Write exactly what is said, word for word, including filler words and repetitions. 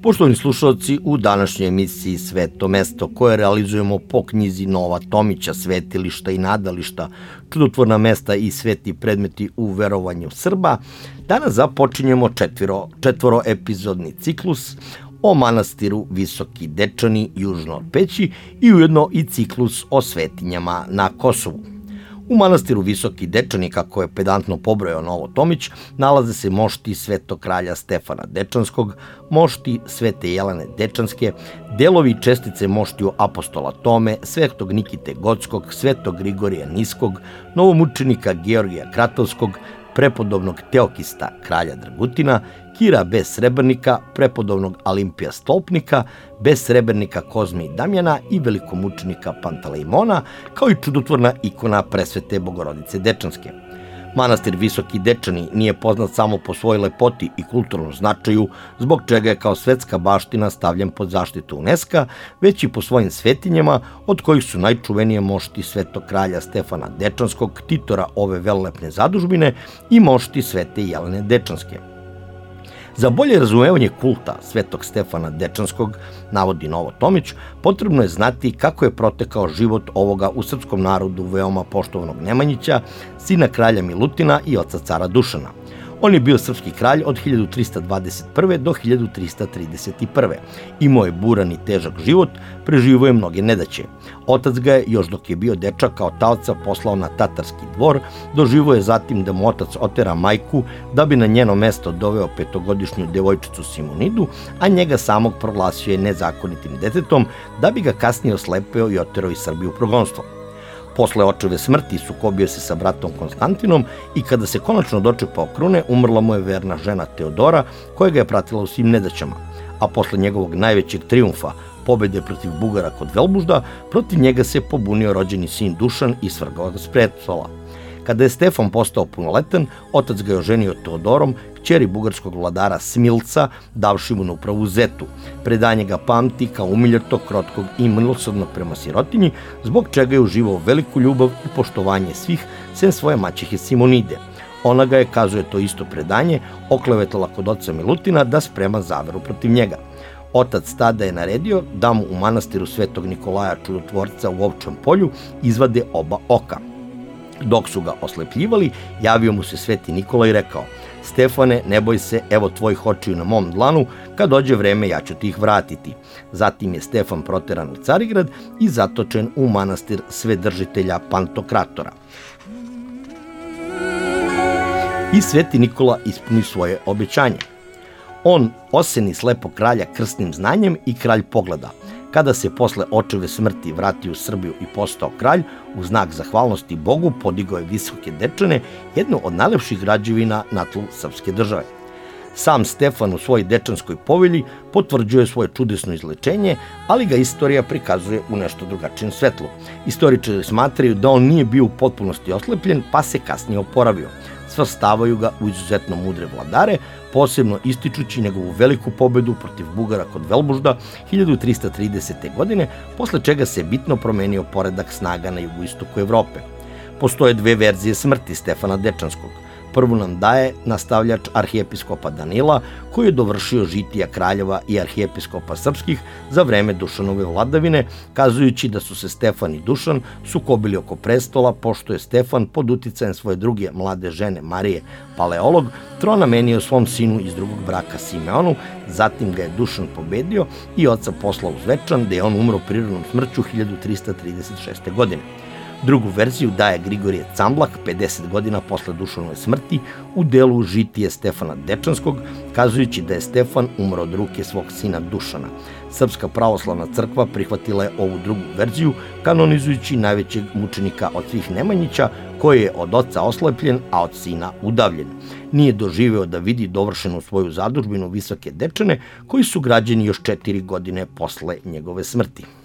Poštovani slušalci, u današnjoj emisiji Sveto mesto, koje realizujemo po knjizi Nova Tomića, Svetilišta i nadališta, čudotvorna mesta i sveti predmeti u verovanju Srba, danas započinjemo četvoro, četvoro epizodni ciklus o manastiru Visoki Dečani južno od Peći i ujedno i ciklus o svetinjama na Kosovu. U manastiru Visoki Dečani, kako je pedantno pobrojao Novo Tomić, nalaze se mošti Svetog kralja Stefana Dečanskog, mošti Svete Jelene Dečanske, delovi i čestice moštiju apostola Tome, Svetog Nikite Gotskog, Svetog Grigorija Niskog, novomučenika Georgija Kratovskog, prepodobnog Teokista kralja Dragutina, Kira bez srebrnika, prepodobnog Alimpija Stolpnika, bez srebrnika Kozme i Damjana i velikomučenika Pantalejmona, kao i čudotvorna ikona presvete Bogorodice Dečanske. Manastir Visoki Dečani nije poznat samo po svojoj lepoti i kulturnom značaju, zbog čega je kao svetska baština stavljen pod zaštitu UNESCO, već i po svojim svetinjama, od kojih su najčuvenije mošti Svetog kralja Stefana Dečanskog, ktitora ove velelepne zadužbine, i mošti Svete Jelene Dečanske. Za bolje razumevanje kulta Svetog Stefana Dečanskog, navodi Novo Tomić, potrebno je znati kako je protekao život ovoga u srpskom narodu veoma poštovanog Nemanjića, sina kralja Milutina i oca cara Dušana. On je bio srpski kralj od hiljadu trista dvadeset prve do hiljadu trista trideset prve. Imao je buran i težak život, preživio je mnoge nedaće. Otac ga je, još dok je bio dečak, kao taoca poslao na tatarski dvor, doživio je zatim da mu otac otera majku da bi na njeno mesto doveo petogodišnju devojčicu Simonidu, a njega samog proglasio je nezakonitim detetom da bi ga kasnije oslepeo i oterao iz Srbije u progonstvo. Posle očeve smrti sukobio se sa bratom Konstantinom i kada se konačno dočepao krune, umrla mu je verna žena Teodora, koja ga je pratila u svim nedaćama. A posle njegovog najvećeg trijumfa, pobede protiv Bugara kod Velbužda, protiv njega se pobunio rođeni sin Dušan i svrgao ga s prestola. Kada je Stefan postao punoletan, otac ga je oženio Teodorom, kćeri bugarskog vladara Smilca, davši mu na upravu Zetu. Predanje ga pamti kao umiljatog, krotkog i milosrdnog prema sirotinji, zbog čega je uživao veliku ljubav i poštovanje svih, sem svoje maćehe Simonide. Ona ga je, kazuje to isto predanje, oklevetala kod oca Milutina da sprema zaveru protiv njega. Otac tada je naredio da mu u manastiru Svetog Nikolaja Čudotvorca u Ovčem polju izvade oba oka. Dok su ga oslepljivali, javio mu se Sveti Nikola i rekao: "Stefane, ne boj se, evo tvojih očiju na mom dlanu, kad dođe vreme ja ću ti ih vratiti." Zatim je Stefan proteran u Carigrad i zatočen u manastir Svedržitelja Pantokratora. I Sveti Nikola ispuni svoje obećanje. On oseni slepog kralja krsnim znanjem i kralj pogleda. Kada se posle očeve smrti vratio u Srbiju i postao kralj, u znak zahvalnosti Bogu podigao je Visoke Dečane, jednu od najlepših građevina na tlu srpske države. Sam Stefan u svojoj dečanskoj povelji potvrđuje svoje čudesno izlečenje, ali ga istorija prikazuje u nešto drugačijem svetlu. Istoričari smatraju da on nije bio u potpunosti oslepljen, pa se kasnije oporavio. Svrstavaju ga u izuzetno mudre vladare, posebno ističući njegovu veliku pobedu protiv Bugara kod Velbužda hiljadu trista tridesete. godine, posle čega se bitno promenio poredak snaga na jugoistoku Evrope. Postoje dve verzije smrti Stefana Dečanskog. Prvu nam daje nastavljač arhijepiskopa Danila, koji je dovršio žitija kraljeva i arhijepiskopa srpskih za vreme Dušanove vladavine, kazujući da su se Stefan i Dušan sukobili oko prestola, pošto je Stefan pod uticajem svoje druge mlade žene Marije Paleolog tron namenio svom sinu iz drugog braka Simeonu, zatim ga je Dušan pobedio i oca poslao u Zvečan, gde je on umro prirodnom smrću hiljadu trista trideset šeste. godine. Drugu verziju daje Grigorije Camblak pedeset godina posle Dušanove smrti u delu žitije Stefana Dečanskog, kazujući da je Stefan umro od ruke svog sina Dušana. Srpska pravoslavna crkva prihvatila je ovu drugu verziju, kanonizujući najvećeg mučenika od svih Nemanjića, koji je od oca oslepljen, a od sina udavljen. Nije doživeo da vidi dovršenu svoju zadužbinu Visoke Dečane, koji su građeni još četiri godine posle njegove smrti.